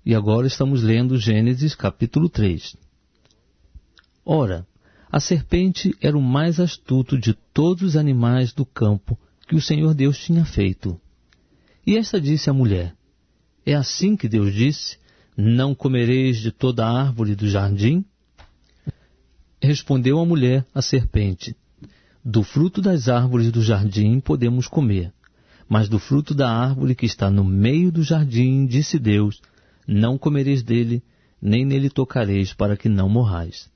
E agora estamos lendo Gênesis capítulo 3. Ora, a serpente era o mais astuto de todos os animais do campo que o Senhor Deus tinha feito. E esta disse à mulher: é assim que Deus disse: não comereis de toda a árvore do jardim? Respondeu a mulher à serpente: do fruto das árvores do jardim podemos comer, mas do fruto da árvore que está no meio do jardim, disse Deus: não comereis dele, nem nele tocareis, para que não morrais.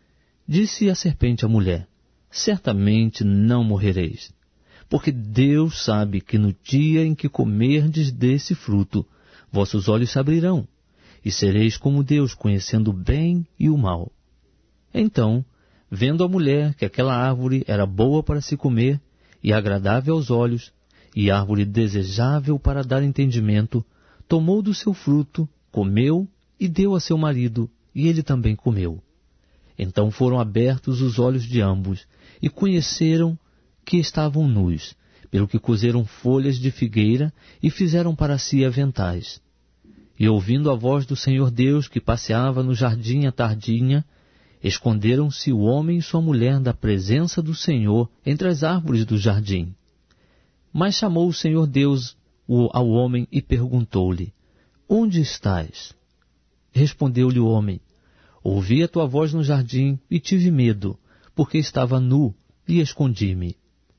Disse a serpente à mulher: certamente não morrereis, porque Deus sabe que no dia em que comerdes desse fruto, vossos olhos se abrirão, e sereis como Deus, conhecendo o bem e o mal. Então, vendo a mulher que aquela árvore era boa para se comer, e agradável aos olhos, e árvore desejável para dar entendimento, tomou do seu fruto, comeu e deu a seu marido, e ele também comeu. Então foram abertos os olhos de ambos, e conheceram que estavam nus, pelo que cozeram folhas de figueira e fizeram para si aventais. E ouvindo a voz do Senhor Deus que passeava no jardim à tardinha, esconderam-se o homem e sua mulher da presença do Senhor entre as árvores do jardim. Mas chamou o Senhor Deus ao homem e perguntou-lhe: onde estás? Respondeu-lhe o homem: ouvi a tua voz no jardim e tive medo, porque estava nu e escondi-me.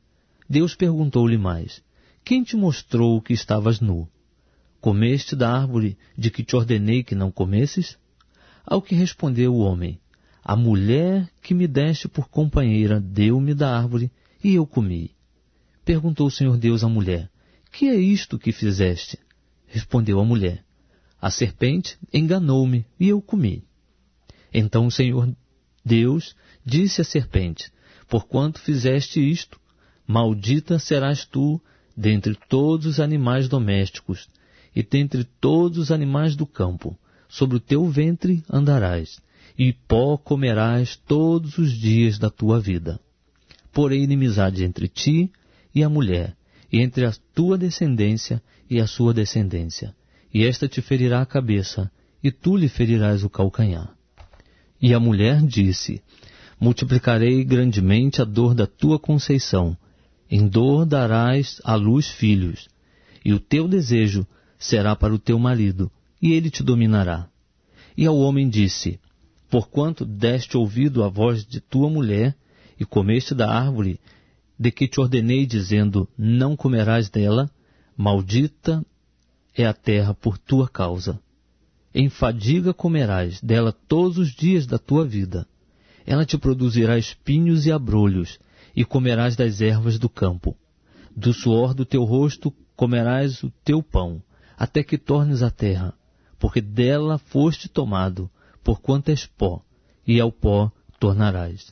Deus perguntou-lhe mais: quem te mostrou que estavas nu? Comeste da árvore de que te ordenei que não comesses? Ao que respondeu o homem: a mulher que me deste por companheira deu-me da árvore e eu comi. Perguntou o Senhor Deus à mulher: que é isto que fizeste? Respondeu a mulher: a serpente enganou-me e eu comi. Então o Senhor Deus disse à serpente: porquanto fizeste isto, maldita serás tu dentre todos os animais domésticos e dentre todos os animais do campo. Sobre o teu ventre andarás, e pó comerás todos os dias da tua vida. Porém inimizade entre ti e a mulher, e entre a tua descendência e a sua descendência. E esta te ferirá a cabeça, e tu lhe ferirás o calcanhar. E a mulher disse: multiplicarei grandemente a dor da tua conceição. Em dor darás à luz filhos, e o teu desejo será para o teu marido, e ele te dominará. E ao homem disse: porquanto deste ouvido à voz de tua mulher, e comeste da árvore de que te ordenei, dizendo: não comerás dela, maldita é a terra por tua causa. Em fadiga comerás dela todos os dias da tua vida. Ela te produzirá espinhos e abrolhos, e comerás das ervas do campo. Do suor do teu rosto comerás o teu pão, até que tornes a terra, porque dela foste tomado, porquanto és pó, e ao pó tornarás.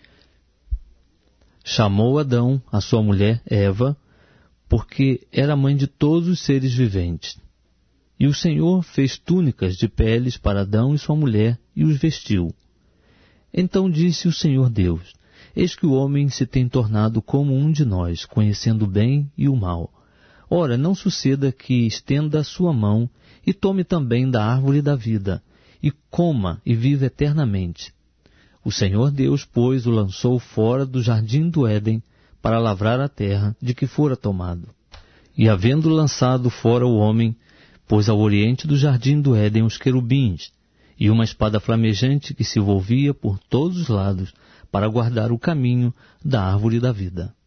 Chamou Adão a sua mulher Eva, porque era mãe de todos os seres viventes. E o Senhor fez túnicas de peles para Adão e sua mulher, e os vestiu. Então disse o Senhor Deus: eis que o homem se tem tornado como um de nós, conhecendo o bem e o mal. Ora, não suceda que estenda a sua mão e tome também da árvore da vida, e coma e viva eternamente. O Senhor Deus, pois, o lançou fora do jardim do Éden para lavrar a terra de que fora tomado. E havendo lançado fora o homem, pôs ao oriente do jardim do Éden os querubins, e uma espada flamejante que se volvia por todos os lados para guardar o caminho da árvore da vida.